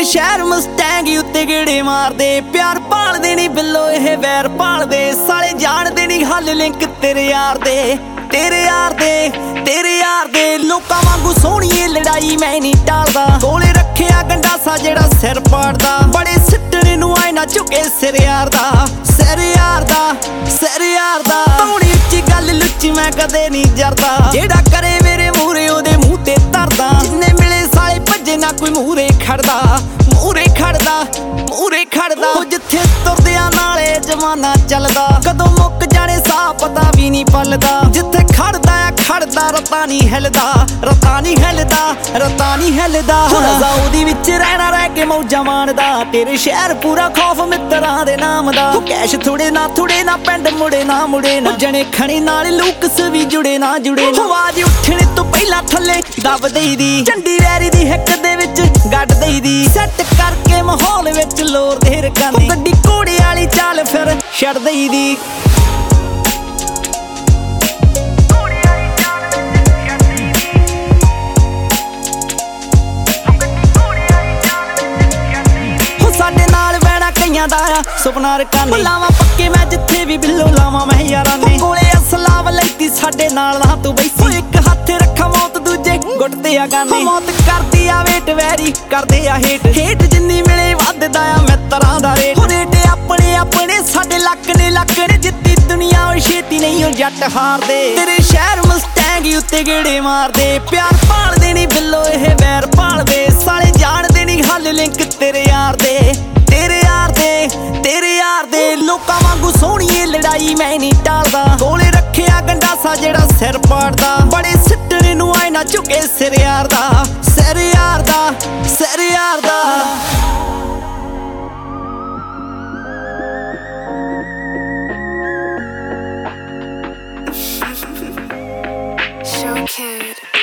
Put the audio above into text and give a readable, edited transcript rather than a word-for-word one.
ਸ਼ਹਿਰ ਮਸਟੈਂਗ ਉੱਤੇ ਗੇੜੇ ਮਾਰਦੇ, ਪਿਆਰ ਭਾਲਦੇ ਨੀ ਬਿੱਲੋ ਇਹ ਵੈਰ ਭਾਲਦੇ। ਸਾਲੇ ਜਾਣਦੇ ਨੀ ਹੱਲ ਲਿੰਕ ਤੇਰੇ ਯਾਰ ਦੇ, ਤੇਰੇ ਯਾਰ ਦੇ, ਤੇਰੇ ਯਾਰ ਦੇ। ਲੋਕਾਂ ਵਾਂਗੂ ਸੋਹਣੀਏ ਲੜਾਈ ਮੈਂ ਨਹੀਂ ਟਾਲਦਾ, ਕੋਲੇ ਰੱਖਿਆ ਗੰਡਾਸਾ ਜਿਹੜਾ ਸਿਰ ਪਾੜਦਾ। ਬੜੇ ਸਿੱਟਣੇ ਨੂੰ ਆਏ ਨਾ ਝੁਕੇ ਸਿਰ ਯਾਰ ਦਾ, ਸਿਰ ਯਾਰ ਦਾ, ਸਿਰ ਯਾਰ ਦਾ। ਪਾਉਣੀ ਉੱਚੀ ਗੱਲ ਲੁੱਚੀ ਮੈਂ ਕਦੇ ਨਹੀਂ ਜਰਦਾ, ਜਿਹੜਾ ਕਰੇ ਮੇਰੇ ਮੂਹਰੇ ਉਹਦੇ ਮੂੰਹ ਤੇ ਧਰਦਾ। ਜਿੰਨੇ ਮਿਲੇ ਸਾਲੇ ਭੱਜੇ ਨਾ ਕੋਈ ਮੂਹਰੇ ਖੜਦਾ, ਮੂਹਰੇ ਖੜਦਾ, ਮੂਹਰੇ ਖੜਦਾ। ਉਹ ਜਿੱਥੇ ਤੁਰਦਿਆਂ ਨਾਲੇ ਜਮਾਨਾ ਚੱਲਦਾ, ਕਦੋਂ ਮੁੱਕ ਜਾਣੇ ਸਾਹ ਪਤਾ ਵੀ ਨਹੀਂ ਪਲਦਾ। ਜਿੱਥੇ ਖੜਦਾ ਆ ਖੜਦਾ, ਰਤਾ ਨਹੀਂ ਹਿਲਦਾ, ਰਤਾ ਨਹੀਂ ਹਿਲਦਾ, ਰਤਾ ਨਹੀਂ ਹਿਲਦਾ। ਰਜ਼ਾ ਉਹਦੀ ਵਿੱਚ ਰਹਿਣਾ ਰਹਿ ਕੇ ਮੌਜਾਂ ਮਾਣਦਾ, ਤੇਰੇ ਸ਼ਹਿਰ ਪੂਰਾ ਖੌਫ ਮਿੱਤਰਾਂ ਦੇ ਨਾਮ ਦਾ। ਉਹ ਕੈਸ਼ ਥੋੜੇ ਨਾ ਪਿੰਡ ਮੁੜੇ ਨਾ ਮੁੜੇ ਨਾ, ਜਣੇ ਖਣੀ ਨਾਲ ਲੂਕਸ ਵੀ ਜੁੜੇ ਨਾ ਜੁੜੇ ਨਾ। ਆਵਾਜ਼ ਉੱਠਣੇ ਤੋਂ ਪਹਿਲਾਂ ਥੱਲੇ ਦੱਬ ਦੇਈ ਦੀ, ਝੰਡੀ ਵੈਰੀ ਦੀ ਹਿੱਕ ਦੇ ਵਿੱਚ ਗੱਡ ਦੇਈ ਦੀ। ਸੈੱਟ ਕਰਕੇ ਮਾਹੌਲ ਵਿੱਚ ਲੋਰ ਦੇ ਰਕਾਨੇ, ਗੱਡੀ ਘੋੜੇ ਵਾਲੀ ਚਾਲ ਫਿਰ ਛੱਡ ਦੇਈ ਦੀ। ਦਾ ਸੁਪਨਾ ਰਕਾਨੇ ਲਾਵਾਂ ਪੱਕੇ ਮੈਂ ਜਿੱਥੇ ਵੀ ਬਿੱਲੋ ਲਾਵਾਂ ਮੈਂ ਯਾਰਾਂ ਨੇ। ਕੋਲੇ ਅਸਲਾਮ ਲੈਤੀ ਸਾਡੇ ਨਾਲ ਨਾ ਤੂੰ ਬੈਸੀ, ਇੱਕ ਹੱਥ ਰੱਖਾ ਮੌਤ ਦੂਜੇ ਗੁੱਟ ਤੇ ਆ ਗਾਨੇ। ਮੌਤ ਕਰਦੀ ਆ ਵੇਟ ਵੈਰੀ ਕਰਦੇ ਆ ਹੇਟ, ਹੇਟ ਜਿੰਨੀ ਮਿਲੇ ਵੱਧਦਾ ਆ ਮਿੱਤਰਾਂ ਦਾ ਰੇਟ। ਰੇਟ ਆਪਣੇ ਆਪਣੇ ਸਾਡੇ ਲੱਕ ਨੇ ਜਿੱਤੀ ਦੁਨੀਆ ਉਹ ਛੇਤੀ ਨਹੀਂ ਉਹ ਜੱਟ ਹਾਰਦੇ। ਤੇਰੇ ਸ਼ਹਿਰ ਮਸਟੈਂਗ ਉੱਤੇ ਗੇੜੇ ਮਾਰਦੇ, ਪਿਆਰ ਭਾਲਦੇ ਨੀ ਬਿੱਲੋ ਇਹ ਵੈਰ ਭਾਲਦੇ। ਸਾਲੇ ਜਾਣਦੇ ਨੀ ਹੱਲ ਲਿੰਕ ਤੇਰੇ ਯਾਰ ਦੇ, ਤੇਰੇ ਯਾਰ ਦੇ, ਤੇਰੇ ਯਾਰ ਦੇ। ਲੋਕਾਂ ਵਾਂਗੂ ਸੋਹਣੀਏ ਲੜਾਈ ਮੈਂ ਨਹੀਂ ਟਾਲਦਾ, ਕੋਲੇ ਰੱਖਿਆ ਗੰਡਾਸਾ ਜਿਹੜਾ ਸਿਰ ਪਾੜਦਾ। ਬੜੇ ਸਿੱਟਣੇ ਨੂੰ ਆਏ ਨਾ ਝੁਕੇ ਸਿਰ ਯਾਰ ਦਾ, ਸਿਰ ਯਾਰ ਦਾ, ਸਿਰ ਯਾਰ ਦਾ। Show Kid.